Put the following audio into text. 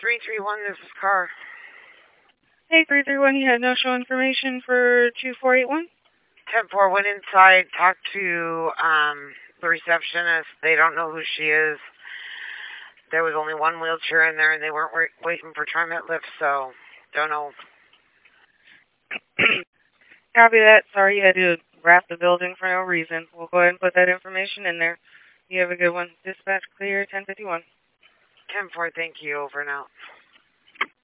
331, this is Car. Hey, 331, you had no show information for 2481? 10-4 went inside, talked to the receptionist. They don't know who she is. There was only one wheelchair in there, and they weren't waiting for TriMet lift, so don't know. Copy that. Sorry you had to wrap the building for no reason. We'll go ahead and put that information in there. You have a good one. Dispatch clear, 1051. 10-4, thank you. Over and out.